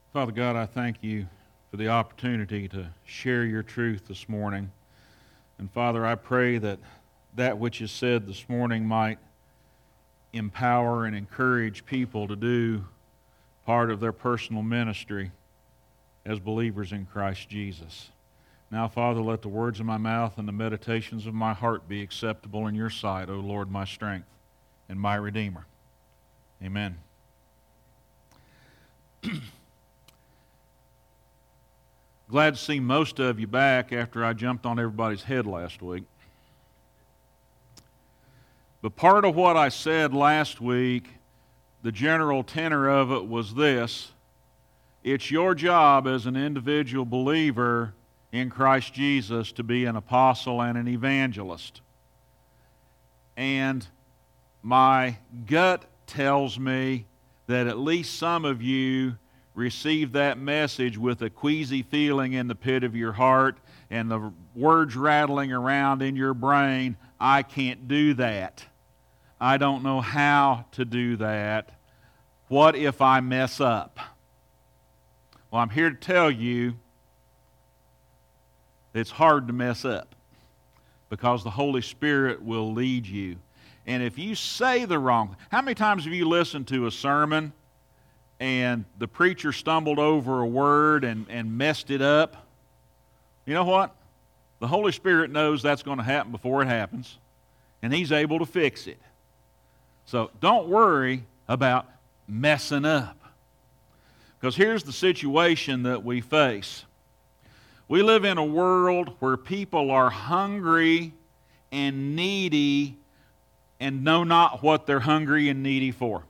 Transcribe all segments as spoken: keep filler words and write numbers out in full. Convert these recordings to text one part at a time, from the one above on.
Father God, I thank you for the opportunity to share your truth this morning. And Father, I pray that that which is said this morning might empower and encourage people to do part of their personal ministry as believers in Christ Jesus. Now, Father, let the words of my mouth and the meditations of my heart be acceptable in your sight, O Lord, my strength and my Redeemer. Amen. Glad to see most of you back after I jumped on everybody's head last week. But part of what I said last week, the general tenor of it was this: it's your job as an individual believer in Christ Jesus to be an apostle and an evangelist. And my gut tells me that at least some of you receive that message with a queasy feeling in the pit of your heart and the words rattling around in your brain, I can't do that. I don't know how to do that. What if I mess up? Well, I'm here to tell you it's hard to mess up because the Holy Spirit will lead you. And if you say the wrong, how many times have you listened to a sermon and the preacher stumbled over a word and, and messed it up? You know what? The Holy Spirit knows that's going to happen before it happens, and He's able to fix it. So don't worry about messing up. Because here's the situation that we face. We live in a world where people are hungry and needy and know not what they're hungry and needy for.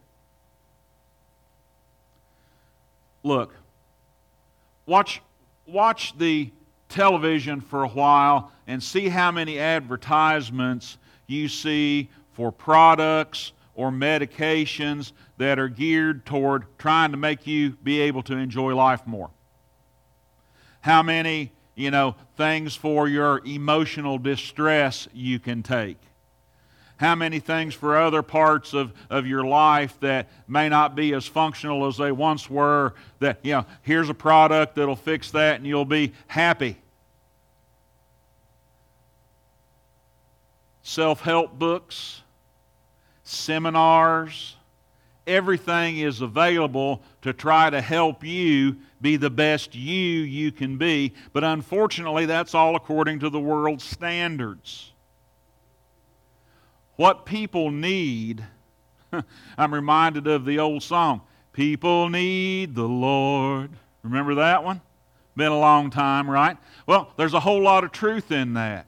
Look, watch, watch the television for a while and see how many advertisements you see for products or medications that are geared toward trying to make you be able to enjoy life more. How many, you know, things for your emotional distress you can take. How many things for other parts of, of your life that may not be as functional as they once were, that, you know, here's a product that'll fix that and you'll be happy. Self-help books, seminars, everything is available to try to help you be the best you you can be. But unfortunately, that's all according to the world's standards. What people need, I'm reminded of the old song, people need the Lord. Remember that one? Been a long time, right? Well, there's a whole lot of truth in that.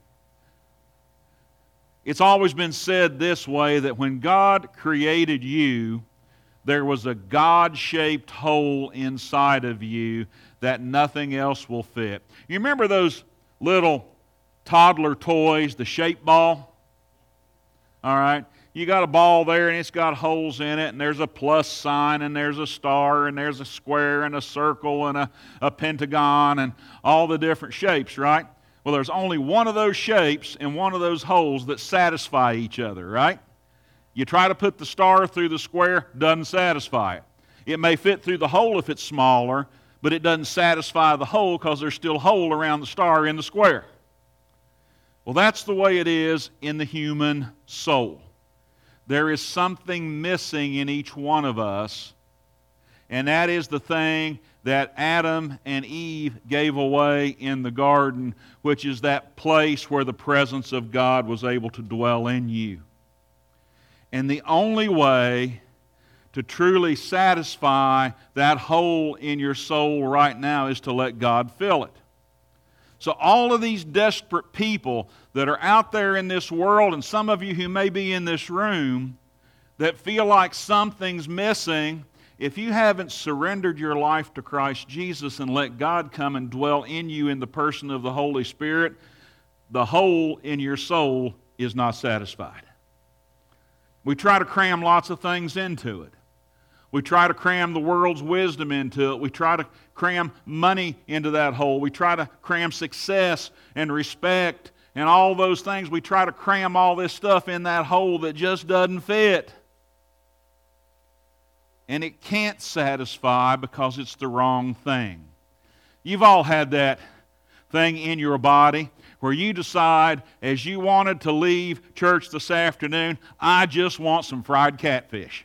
It's always been said this way, that when God created you, there was a God-shaped hole inside of you that nothing else will fit. You remember those little toddler toys, the shape ball? All right, you got a ball there and it's got holes in it, and there's a plus sign and there's a star and there's a square and a circle and a, a pentagon and all the different shapes, right? Well, there's only one of those shapes and one of those holes that satisfy each other, right? You try to put the star through the square, doesn't satisfy it. It may fit through the hole if it's smaller, but it doesn't satisfy the hole because there's still a hole around the star in the square. Well, that's the way it is in the human soul. There is something missing in each one of us, and that is the thing that Adam and Eve gave away in the garden, which is that place where the presence of God was able to dwell in you. And the only way to truly satisfy that hole in your soul right now is to let God fill it. So all of these desperate people that are out there in this world, and some of you who may be in this room, that feel like something's missing, if you haven't surrendered your life to Christ Jesus and let God come and dwell in you in the person of the Holy Spirit, the hole in your soul is not satisfied. We try to cram lots of things into it. We try to cram the world's wisdom into it. We try to cram money into that hole. We try to cram success and respect and all those things. We try to cram all this stuff in that hole that just doesn't fit. and it can't satisfy because it's the wrong thing. You've all had that thing in your body where you decide, as you wanted to leave church this afternoon, I just want some fried catfish.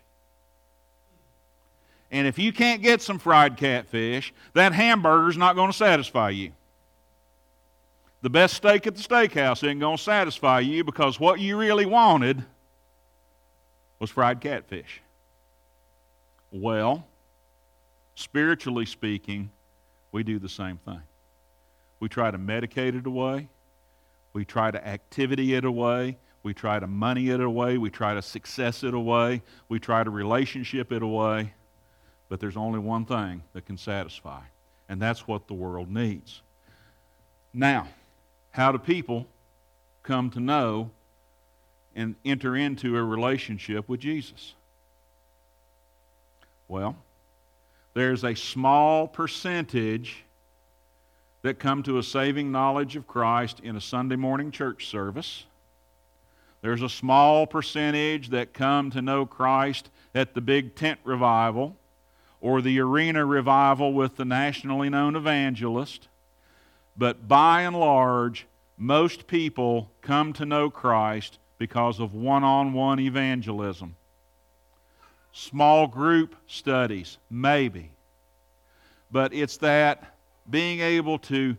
And if you can't get some fried catfish, that hamburger's not going to satisfy you. The best steak at the steakhouse isn't going to satisfy you because what you really wanted was fried catfish. Well, spiritually speaking, we do the same thing. We try to medicate it away. We try to activity it away. We try to money it away. We try to success it away. We try to relationship it away. But there's only one thing that can satisfy, and that's what the world needs. Now, how do people come to know and enter into a relationship with Jesus? Well, there's a small percentage that come to a saving knowledge of Christ in a Sunday morning church service. There's a small percentage that come to know Christ at the big tent revival or the arena revival with the nationally known evangelist. But by and large, most people come to know Christ because of one-on-one evangelism. Small group studies, maybe. But it's that being able to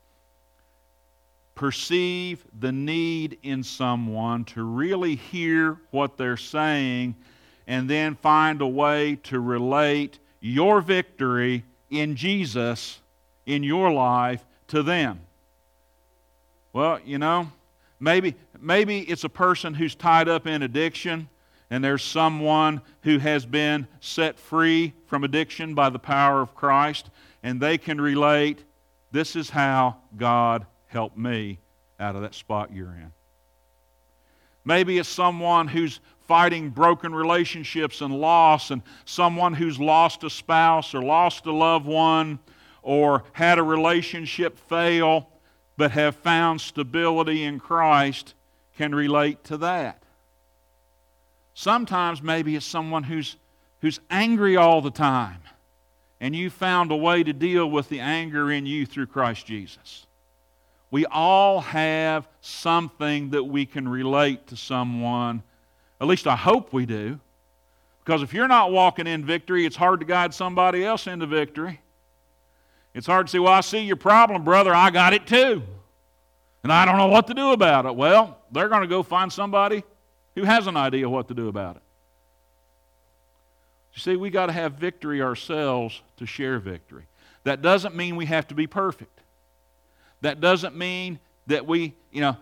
perceive the need in someone, to really hear what they're saying, and then find a way to relate your victory in Jesus in your life to them. Well, you know, maybe maybe it's a person who's tied up in addiction, and there's someone who has been set free from addiction by the power of Christ, and they can relate, this is how God helped me out of that spot you're in. Maybe it's someone who's fighting broken relationships and loss, and someone who's lost a spouse or lost a loved one or had a relationship fail but have found stability in Christ can relate to that. Sometimes maybe it's someone who's, who's angry all the time, and you found a way to deal with the anger in you through Christ Jesus. We all have something that we can relate to someone. At least I hope we do. Because if you're not walking in victory, it's hard to guide somebody else into victory. It's hard to say, well, I see your problem, brother. I got it too. And I don't know what to do about it. Well, they're going to go find somebody who has an idea what to do about it. You see, we got to have victory ourselves to share victory. That doesn't mean we have to be perfect. That doesn't mean that we, you know,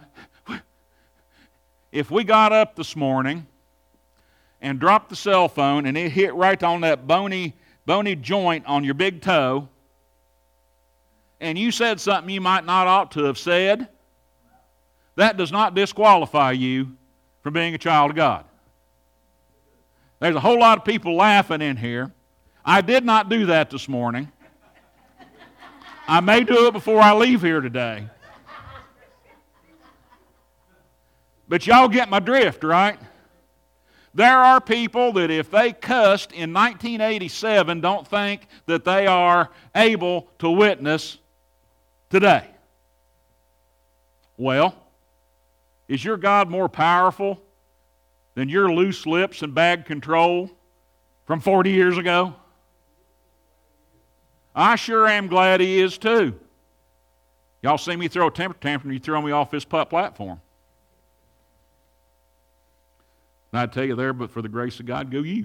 if we got up this morning and dropped the cell phone and it hit right on that bony, bony joint on your big toe, and you said something you might not ought to have said, that does not disqualify you from being a child of God. There's a whole lot of people laughing in here. I did not do that this morning. I may do it before I leave here today. But y'all get my drift, right? There are people that if they cussed in nineteen eighty-seven don't think that they are able to witness today. Well, is your God more powerful than your loose lips and bad control from forty years ago? I sure am glad He is too. Y'all see me throw a temper tantrum, you throw me off this platform. And I'd tell you there, but for the grace of God, go you.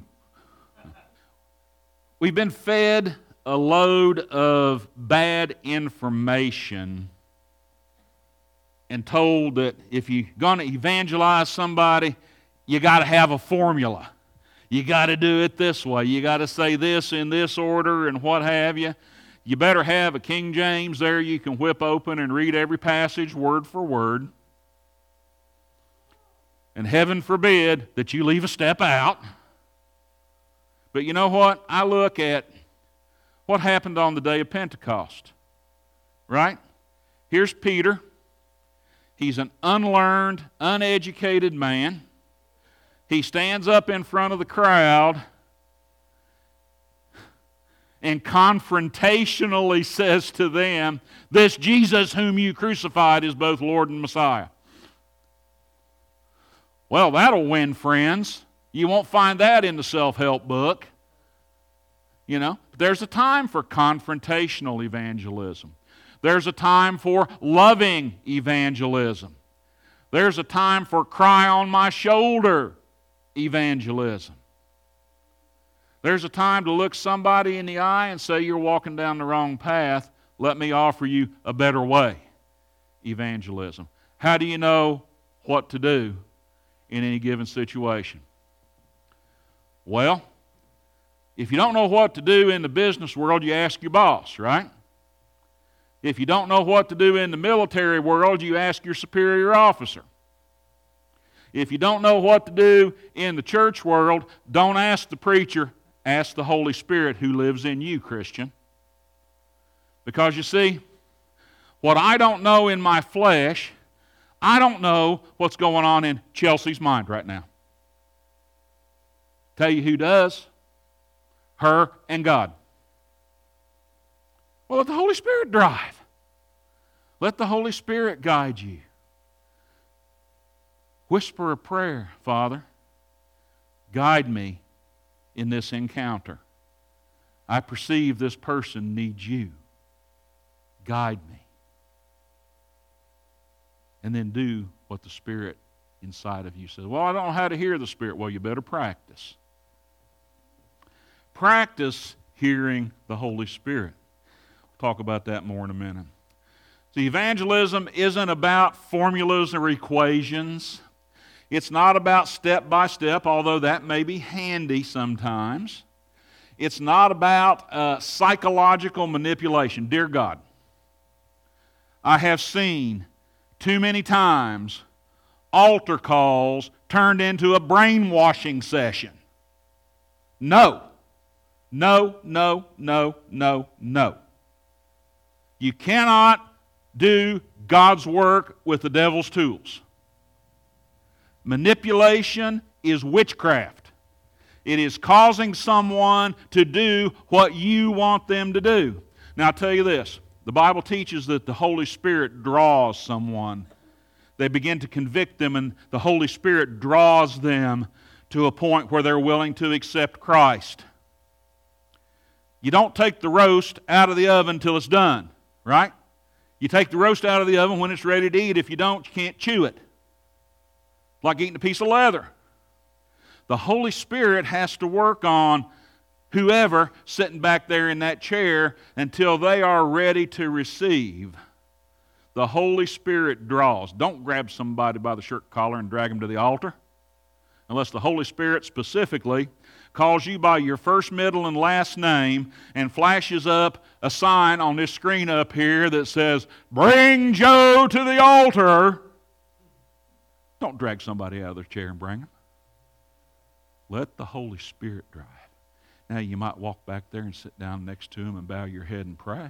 We've been fed a load of bad information and told that if you're going to evangelize somebody, you got to have a formula. You got to do it this way. You got to say this in this order and what have you. You better have a King James there you can whip open and read every passage word for word. And heaven forbid that you leave a step out. But you know what? I look at what happened on the day of Pentecost. Right? Here's Peter. He's an unlearned, uneducated man. He stands up in front of the crowd and confrontationally says to them, this Jesus whom you crucified is both Lord and Messiah. Well, that'll win friends. You won't find that in the self-help book. You know, there's a time for confrontational evangelism. There's a time for loving evangelism. There's a time for cry on my shoulder evangelism. There's a time to look somebody in the eye and say, you're walking down the wrong path. Let me offer you a better way evangelism. How do you know what to do in any given situation? Well, if you don't know what to do in the business world, you ask your boss, right? If you don't know what to do in the military world, you ask your superior officer. If you don't know what to do in the church world, don't ask the preacher, ask the Holy Spirit who lives in you, Christian. Because you see, what I don't know in my flesh, I don't know what's going on in Chelsea's mind right now. Tell you who does. Her and God. Well, let the Holy Spirit drive. Let the Holy Spirit guide you. Whisper a prayer, Father. Guide me in this encounter. I perceive this person needs you. Guide me. And then do what the Spirit inside of you says. Well, I don't know how to hear the Spirit. Well, you better practice. Practice hearing the Holy Spirit. We'll talk about that more in a minute. So evangelism isn't about formulas or equations. It's not about step by step, although that may be handy sometimes. It's not about uh, psychological manipulation. Dear God, I have seen too many times altar calls turned into a brainwashing session. No. No, no, no, no, no. You cannot do God's work with the devil's tools. Manipulation is witchcraft. It is causing someone to do what you want them to do. Now, I'll tell you this. The Bible teaches that the Holy Spirit draws someone. They begin to convict them, and the Holy Spirit draws them to a point where they're willing to accept Christ. You don't take the roast out of the oven till it's done, right? You take the roast out of the oven when it's ready to eat. If you don't, you can't chew it. Like eating a piece of leather. The Holy Spirit has to work on whoever sitting back there in that chair until they are ready to receive. The Holy Spirit draws. Don't grab somebody by the shirt collar and drag them to the altar unless the Holy Spirit specifically calls you by your first, middle, and last name and flashes up a sign on this screen up here that says, "Bring Joe to the altar." Don't drag somebody out of their chair and bring them. Let the Holy Spirit drive. Now, you might walk back there and sit down next to him and bow your head and pray.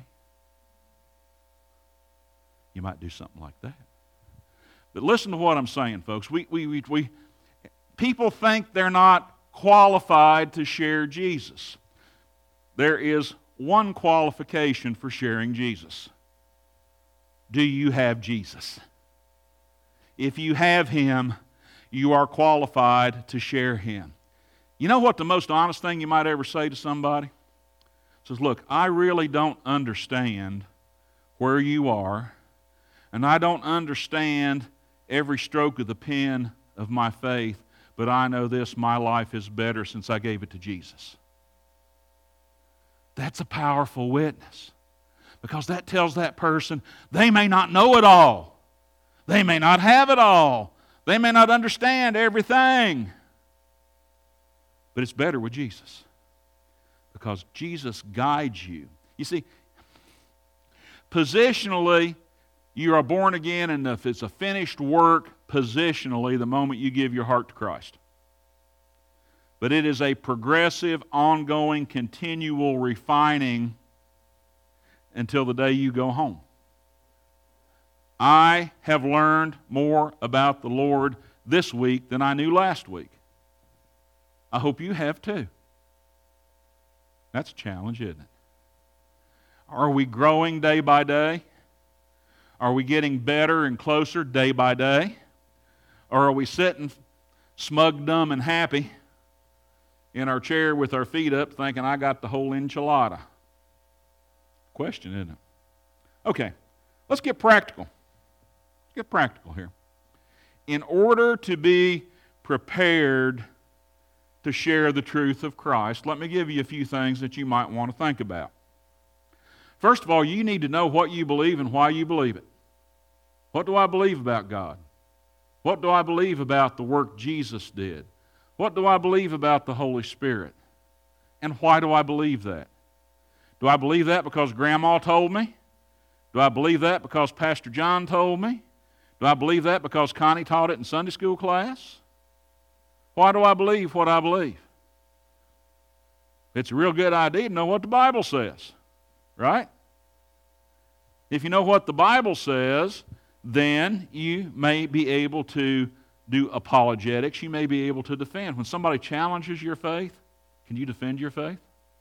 You might do something like that. But listen to what I'm saying, folks. We, we, we, we, people think they're not qualified to share Jesus. There is one qualification for sharing Jesus. Do you have Jesus? If you have Him, you are qualified to share Him. You know what the most honest thing you might ever say to somebody? It says, look, I really don't understand where you are, and I don't understand every stroke of the pen of my faith, but I know this, my life is better since I gave it to Jesus. That's a powerful witness, because that tells that person they may not know it all. They may not have it all. They may not understand everything. But it's better with Jesus, because Jesus guides you. You see, positionally, you are born again, and if it's a finished work, positionally, the moment you give your heart to Christ. But it is a progressive, ongoing, continual refining until the day you go home. I have learned more about the Lord this week than I knew last week. I hope you have too. That's a challenge, isn't it? Are we growing day by day? Are we getting better and closer day by day? Or are we sitting smug, dumb, and happy in our chair with our feet up thinking, I got the whole enchilada? Question, isn't it? Okay, let's get practical. Let's get practical here. In order to be prepared to share the truth of Christ, let me give you a few things that you might want to think about. First of all, you need to know what you believe and why you believe it. What do I believe about God? What do I believe about the work Jesus did? What do I believe about the Holy Spirit? And why do I believe that? Do I believe that because Grandma told me? Do I believe that because Pastor John told me? Do I believe that because Connie taught it in Sunday school class? Why do I believe what I believe? It's a real good idea to know what the Bible says, right? If you know what the Bible says, then you may be able to do apologetics. You may be able to defend. When somebody challenges your faith, can you defend your faith?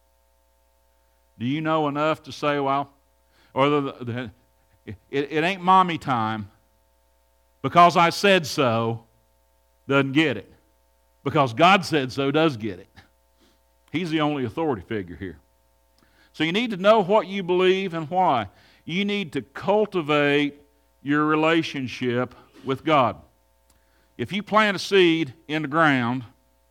Do you know enough to say, well, or the, the, it, it ain't mommy time because I said so, doesn't get it. Because God said so, does get it. He's the only authority figure here. So you need to know what you believe and why. You need to cultivate your relationship with God. If you plant a seed in the ground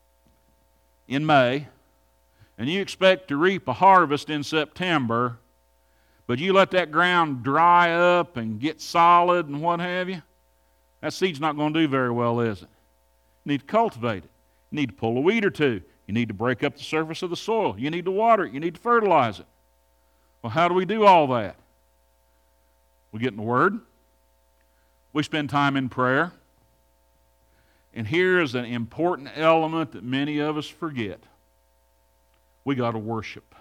in May, and you expect to reap a harvest in September, but you let that ground dry up and get solid and what have you, that seed's not going to do very well, is it? You need to cultivate it. You need to pull a weed or two. You need to break up the surface of the soil. You need to water it. You need to fertilize it. Well, how do we do all that? We get in the Word. We spend time in prayer. And here is an important element that many of us forget. We got to worship.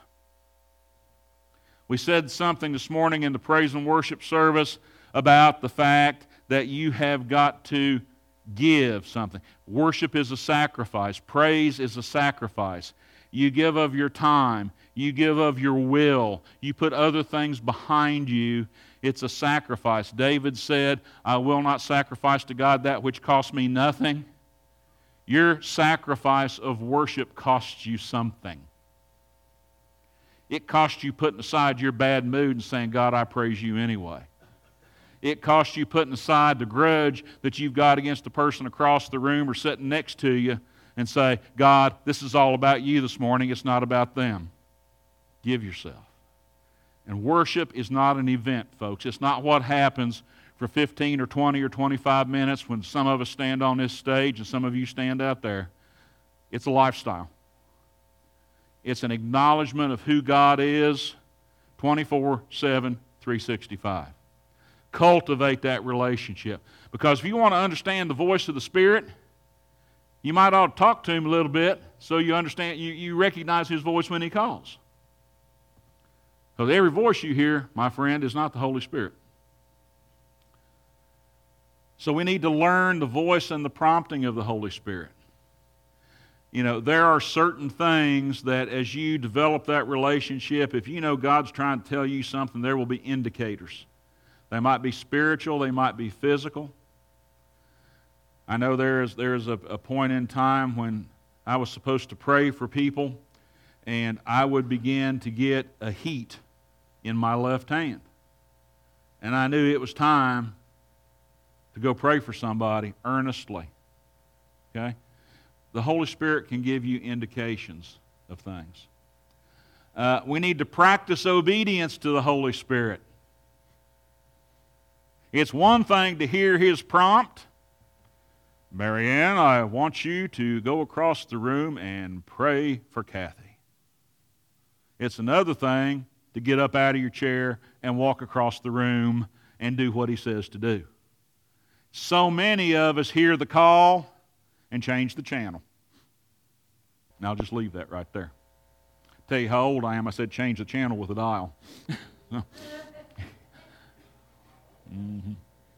We said something this morning in the praise and worship service about the fact that you have got to give something. Worship is a sacrifice. Praise is a sacrifice. You give of your time. You give of your will. You put other things behind you. It's a sacrifice. David said, I will not sacrifice to God that which costs me nothing. Your sacrifice of worship costs you something. It costs you putting aside your bad mood and saying, God, I praise you anyway. It costs you putting aside the grudge that you've got against the person across the room or sitting next to you and say, God, this is all about you this morning. It's not about them. Give yourself. And worship is not an event, folks. It's not what happens for fifteen or twenty or twenty-five minutes when some of us stand on this stage and some of you stand out there. It's a lifestyle. It's an acknowledgement of who God is twenty-four seven, three sixty-five. Cultivate that relationship. Because if you want to understand the voice of the Spirit, you might ought to talk to Him a little bit so you understand, you, you recognize His voice when He calls. Because every voice you hear, my friend, is not the Holy Spirit. So we need to learn the voice and the prompting of the Holy Spirit. You know, there are certain things that as you develop that relationship, if you know God's trying to tell you something, there will be indicators. They might be spiritual, they might be physical. I know there is there is a, a point in time when I was supposed to pray for people, and I would begin to get a heat in my left hand. And I knew it was time to go pray for somebody earnestly. Okay? The Holy Spirit can give you indications of things. Uh, we need to practice obedience to the Holy Spirit. It's one thing to hear His prompt. Marianne, I want you to go across the room and pray for Kathy. It's another thing to get up out of your chair and walk across the room and do what He says to do. So many of us hear the call and change the channel. And I'll just leave that right there. Tell you how old I am. I said change the channel with a dial. mm-hmm.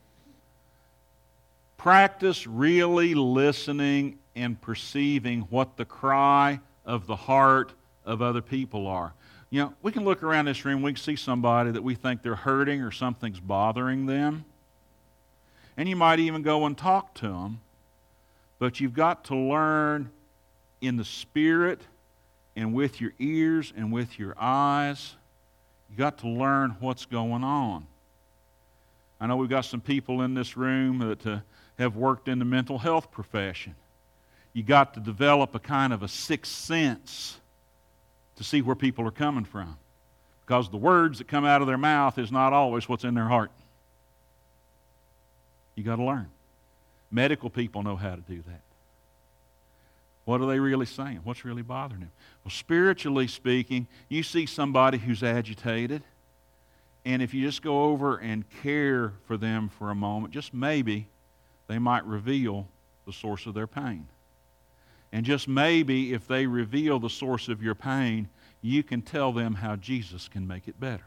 Practice really listening and perceiving what the cry of the heart of other people are. You know, we can look around this room, we can see somebody that we think they're hurting or something's bothering them. And you might even go and talk to them. But you've got to learn in the Spirit and with your ears and with your eyes. You've got to learn what's going on. I know we've got some people in this room that uh, have worked in the mental health profession. You've got to develop a kind of a sixth sense to see where people are coming from. Because the words that come out of their mouth is not always what's in their heart. You've got to learn. Medical people know how to do that. What are they really saying? What's really bothering them? Well, spiritually speaking, you see somebody who's agitated, and if you just go over and care for them for a moment, just maybe they might reveal the source of their pain. And just maybe if they reveal the source of your pain, you can tell them how Jesus can make it better.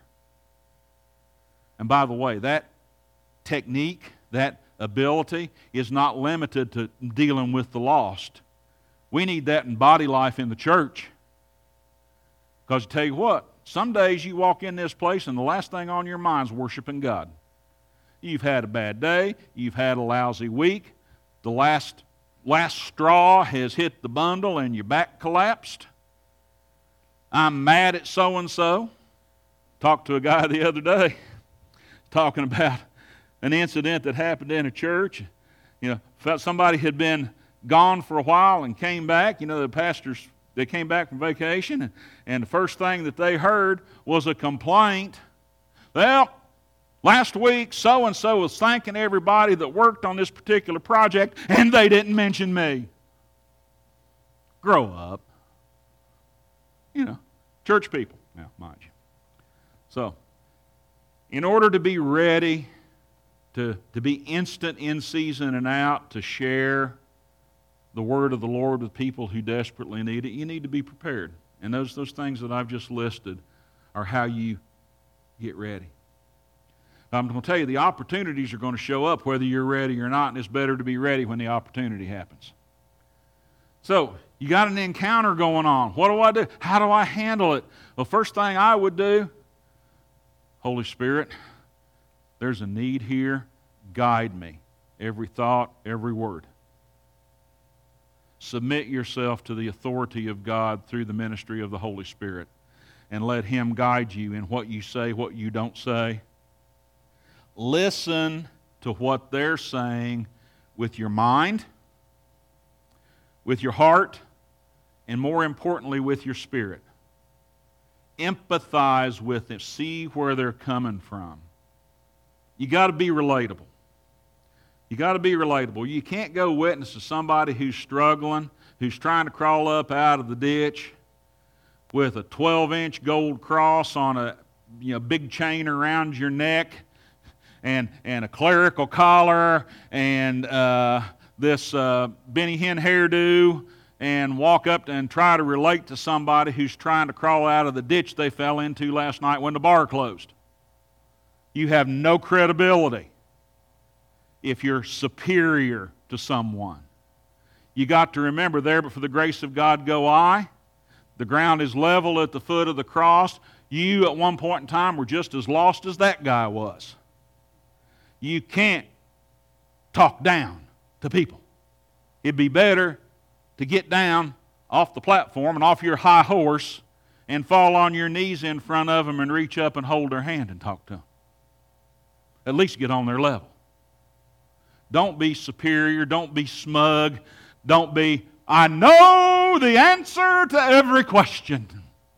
And by the way, that technique, that ability is not limited to dealing with the lost. We need that in body life in the church. Because I tell you what, some days you walk in this place and the last thing on your mind is worshiping God. You've had a bad day. You've had a lousy week. The last, last straw has hit the bundle and your back collapsed. I'm mad at so-and-so. Talked to a guy the other day talking about an incident that happened in a church. You know, felt somebody had been gone for a while and came back. You know, the pastors, they came back from vacation, and, and the first thing that they heard was a complaint. Well, last week, so-and-so was thanking everybody that worked on this particular project, and they didn't mention me. Grow up. You know, church people, now, mind you. So, in order to be ready, to, to be instant in season and out, to share the word of the Lord with people who desperately need it, you need to be prepared. And those, those things that I've just listed are how you get ready. I'm going to tell you, the opportunities are going to show up whether you're ready or not, and it's better to be ready when the opportunity happens. So, you got an encounter going on. What do I do? How do I handle it? Well, first thing I would do, Holy Spirit, there's a need here. Guide me. Every thought, every word. Submit yourself to the authority of God through the ministry of the Holy Spirit, and let Him guide you in what you say, what you don't say. Listen to what they're saying with your mind, with your heart, and more importantly, with your spirit. Empathize with them. See where they're coming from. You got to be relatable. You got to be relatable. You can't go witness to somebody who's struggling, who's trying to crawl up out of the ditch with a twelve-inch gold cross on a you know big chain around your neck, and and a clerical collar, and uh, this uh, Benny Hinn hairdo, and walk up and try to relate to somebody who's trying to crawl out of the ditch they fell into last night when the bar closed. You have no credibility if you're superior to someone. You got to remember, there but for the grace of God go I. The ground is level at the foot of the cross. You at one point in time were just as lost as that guy was. You can't talk down to people. It'd be better to get down off the platform and off your high horse and fall on your knees in front of them and reach up and hold their hand and talk to them. At least get on their level. Don't be superior. Don't be smug. Don't be, I know the answer to every question.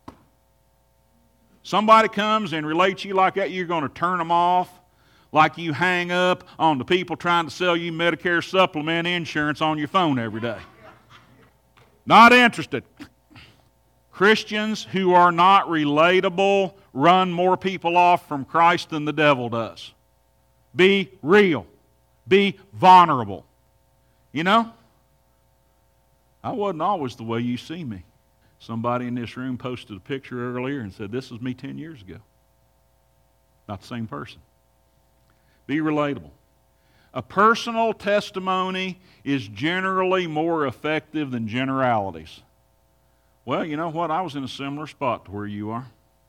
Somebody comes and relates you like that, you're going to turn them off like you hang up on the people trying to sell you Medicare supplement insurance on your phone every day. Not interested. Christians who are not relatable run more people off from Christ than the devil does. Be real. Be vulnerable. You know, I wasn't always the way you see me. Somebody in this room posted a picture earlier and said, this was me ten years ago. Not the same person. Be relatable. A personal testimony is generally more effective than generalities. Well, you know what? I was in a similar spot to where you are.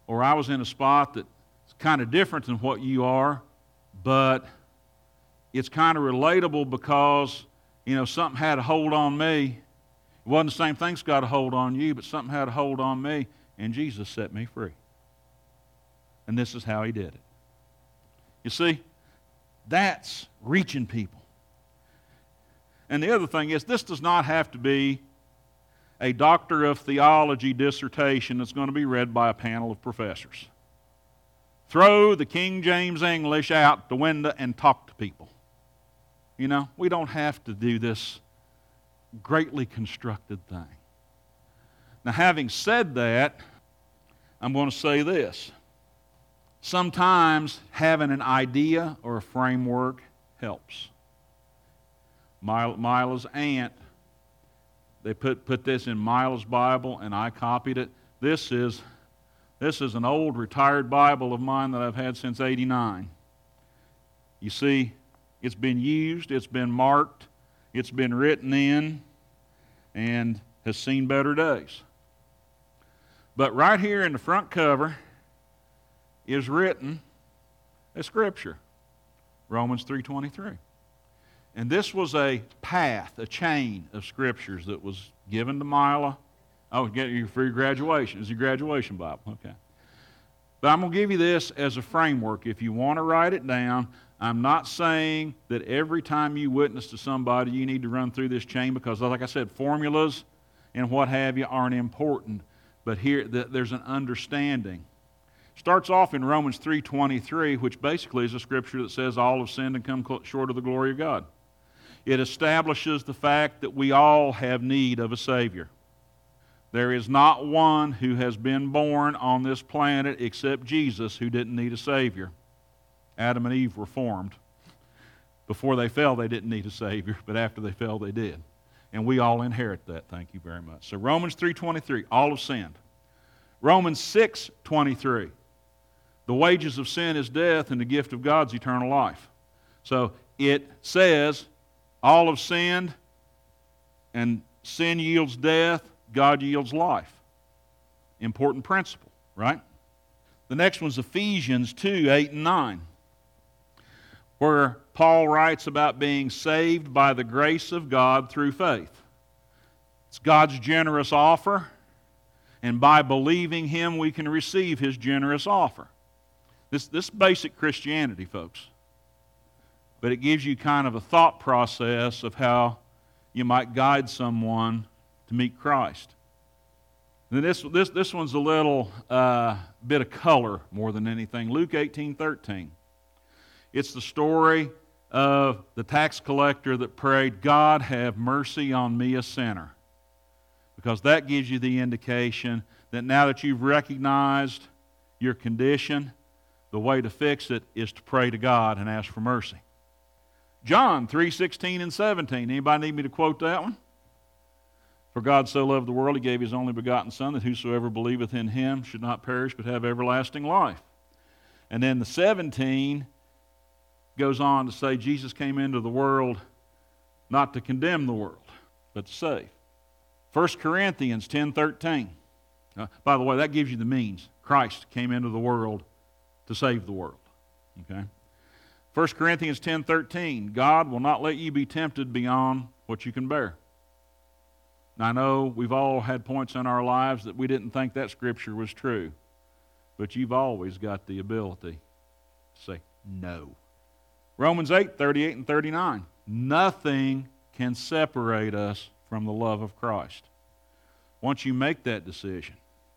or I was in a spot that's kind of different than what you are, but it's kind of relatable because, you know, something had a hold on me. It wasn't the same thing's got a hold on you, but something had a hold on me, and Jesus set me free. And this is how he did it. You see, that's reaching people. And the other thing is, this does not have to be a doctor of theology dissertation that's going to be read by a panel of professors. Throw the King James English out the window and talk to people. You know, we don't have to do this greatly constructed thing. Now, having said that, I'm going to say this. Sometimes having an idea or a framework helps. Mil- Mila's aunt, they put, put this in Mila's Bible, and I copied it. This is, this is an old retired Bible of mine that I've had since eighty-nine. You see, it's been used, it's been marked, it's been written in, and has seen better days. But right here in the front cover is written a scripture, Romans three twenty-three. And this was a path, a chain of scriptures that was given to Mila. Oh, get you for your graduation. It's your graduation Bible. Okay. But I'm going to give you this as a framework. If you want to write it down, I'm not saying that every time you witness to somebody you need to run through this chain because, like I said, formulas and what have you aren't important. But here, there's an understanding. Starts off in Romans three twenty-three, which basically is a scripture that says all have sinned and come short of the glory of God. It establishes the fact that we all have need of a Savior. There is not one who has been born on this planet except Jesus who didn't need a Savior. Adam and Eve were formed. Before they fell, they didn't need a Savior, but after they fell, they did. And we all inherit that, thank you very much. So Romans three twenty-three, all have sinned. Romans six twenty-three, the wages of sin is death, and the gift of God is eternal life. So it says, all have sinned, and sin yields death, God yields life. Important principle, right? The next one's Ephesians two, eight and nine, where Paul writes about being saved by the grace of God through faith. It's God's generous offer, and by believing Him, we can receive His generous offer. This, this is basic Christianity, folks. But it gives you kind of a thought process of how you might guide someone to meet Christ. And this, this, this one's a little uh, bit of color more than anything. Luke eighteen thirteen. It's the story of the tax collector that prayed, God, have mercy on me, a sinner. Because that gives you the indication that now that you've recognized your condition, the way to fix it is to pray to God and ask for mercy. John three sixteen and seventeen. Anybody need me to quote that one? For God so loved the world, He gave His only begotten Son, that whosoever believeth in Him should not perish but have everlasting life. And then the seventeen goes on to say Jesus came into the world not to condemn the world, but to save. First Corinthians ten thirteen. Uh, by the way, that gives you the means. Christ came into the world to save the world. Okay? First Corinthians ten thirteen, God will not let you be tempted beyond what you can bear. Now, I know we've all had points in our lives that we didn't think that scripture was true, but you've always got the ability to say no. Romans eight thirty-eight and thirty-nine, nothing can separate us from the love of Christ. Once you make that decision,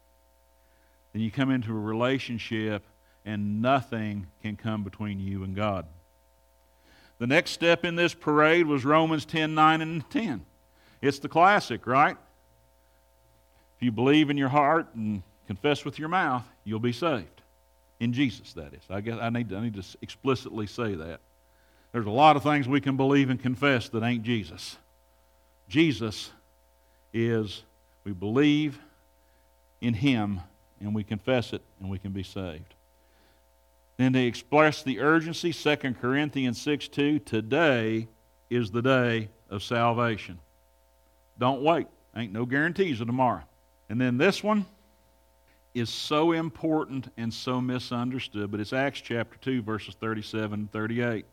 then you come into a relationship and nothing can come between you and God. The next step in this parade was Romans ten nine and ten. It's the classic, right? If you believe in your heart and confess with your mouth, you'll be saved. In Jesus, that is. I guess I need to, I need to explicitly say that. There's a lot of things we can believe and confess that ain't Jesus. Jesus is, we believe in Him and we confess it and we can be saved. Then they express the urgency, Second Corinthians six two, today is the day of salvation. Don't wait. Ain't no guarantees of tomorrow. And then this one, is so important and so misunderstood, but it's Acts chapter two, verses thirty-seven and thirty-eight.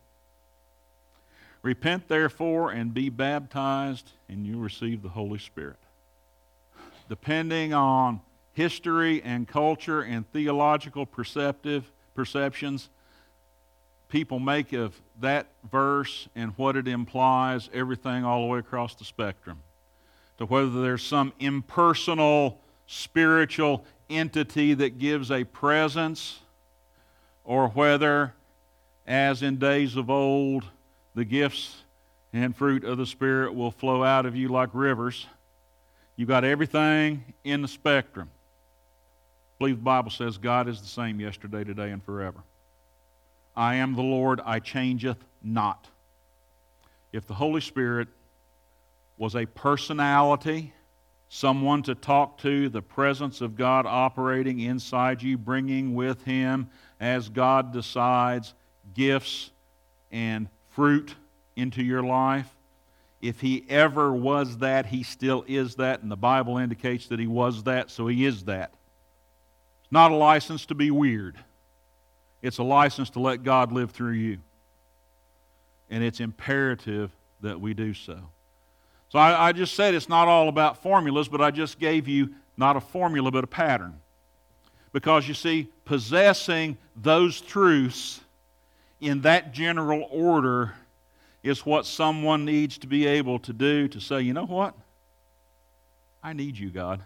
Repent therefore and be baptized, and you'll receive the Holy Spirit. Depending on history and culture and theological perceptive perceptions, people make of that verse and what it implies everything all the way across the spectrum. To whether there's some impersonal spiritual entity that gives a presence, or whether, as in days of old, the gifts and fruit of the Spirit will flow out of you like rivers. You've got everything in the spectrum. I believe the Bible says God is the same yesterday, today, and forever. I am the Lord, I changeth not. If the Holy Spirit was a personality, someone to talk to, the presence of God operating inside you, bringing with Him, as God decides, gifts and fruit into your life. If He ever was that, He still is that, and the Bible indicates that He was that, so He is that. It's not a license to be weird. It's a license to let God live through you. And it's imperative that we do so. So I, I just said it's not all about formulas, but I just gave you not a formula, but a pattern. Because you see, possessing those truths in that general order is what someone needs to be able to do, to say, you know what? I need you, God.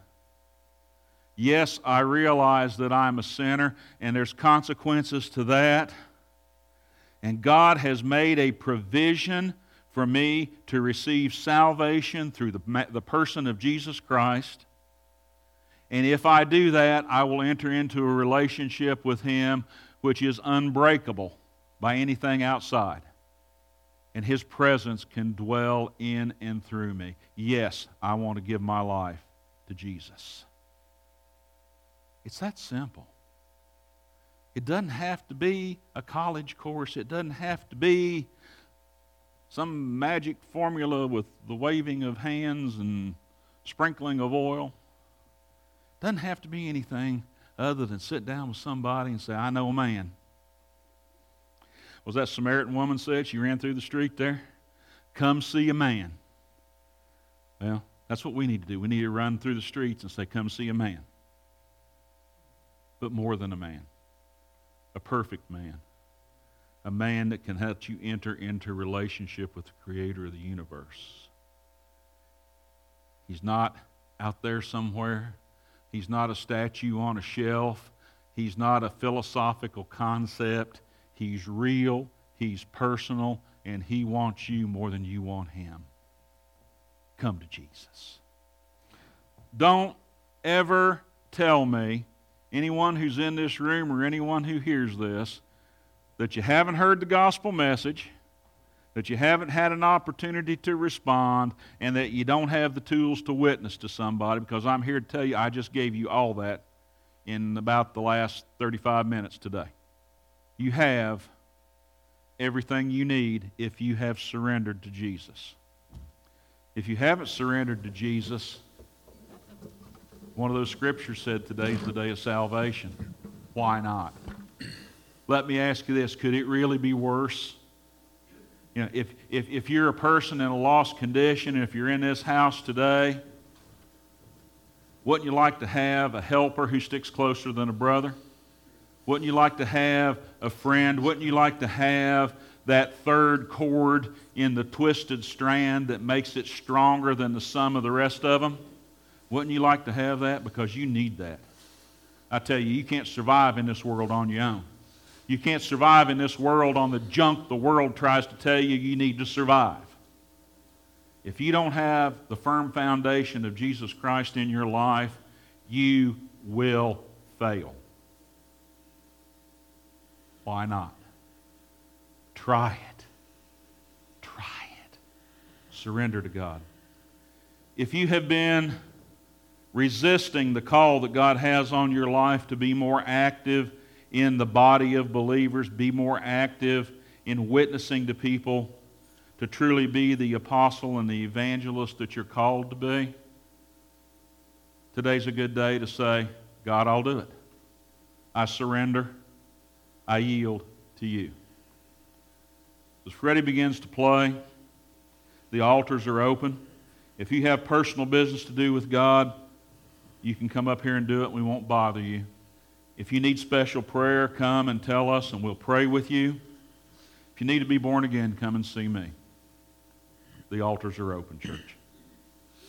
Yes, I realize that I'm a sinner, and there's consequences to that. And God has made a provision for me to receive salvation through the, the person of Jesus Christ. And if I do that, I will enter into a relationship with Him which is unbreakable by anything outside. And His presence can dwell in and through me. Yes, I want to give my life to Jesus. It's that simple. It doesn't have to be a college course. It doesn't have to be some magic formula with the waving of hands and sprinkling of oil. It doesn't have to be anything other than sit down with somebody and say, I know a man. Was that Samaritan woman said? She ran through the street there. Come see a man. Well, that's what we need to do. We need to run through the streets and say, come see a man. But more than a man. A perfect man. A man that can help you enter into relationship with the Creator of the universe. He's not out there somewhere. He's not a statue on a shelf. He's not a philosophical concept. He's real, He's personal, and He wants you more than you want Him. Come to Jesus. Don't ever tell me, anyone who's in this room or anyone who hears this, that you haven't heard the gospel message, that you haven't had an opportunity to respond, and that you don't have the tools to witness to somebody, because I'm here to tell you I just gave you all that in about the last thirty-five minutes today. You have everything you need if you have surrendered to Jesus. If you haven't surrendered to Jesus, one of those scriptures said today is the day of salvation. Why not? Let me ask you this, could it really be worse? You know, if, if, if you're a person in a lost condition, if you're in this house today, wouldn't you like to have a helper who sticks closer than a brother? Wouldn't you like to have a friend? Wouldn't you like to have that third cord in the twisted strand that makes it stronger than the sum of the rest of them? Wouldn't you like to have that? Because you need that. I tell you, you can't survive in this world on your own. You can't survive in this world on the junk the world tries to tell you you need to survive. If you don't have the firm foundation of Jesus Christ in your life, you will fail. Why not? Try it. Try it. Surrender to God. If you have been resisting the call that God has on your life to be more active in the body of believers, be more active in witnessing to people, to truly be the apostle and the evangelist that you're called to be, today's a good day to say, God, I'll do it. I surrender. I yield to you. As Freddie begins to play, the altars are open. If you have personal business to do with God, you can come up here and do it. We won't bother you. If you need special prayer, come and tell us, and we'll pray with you. If you need to be born again, come and see me. The altars are open, church.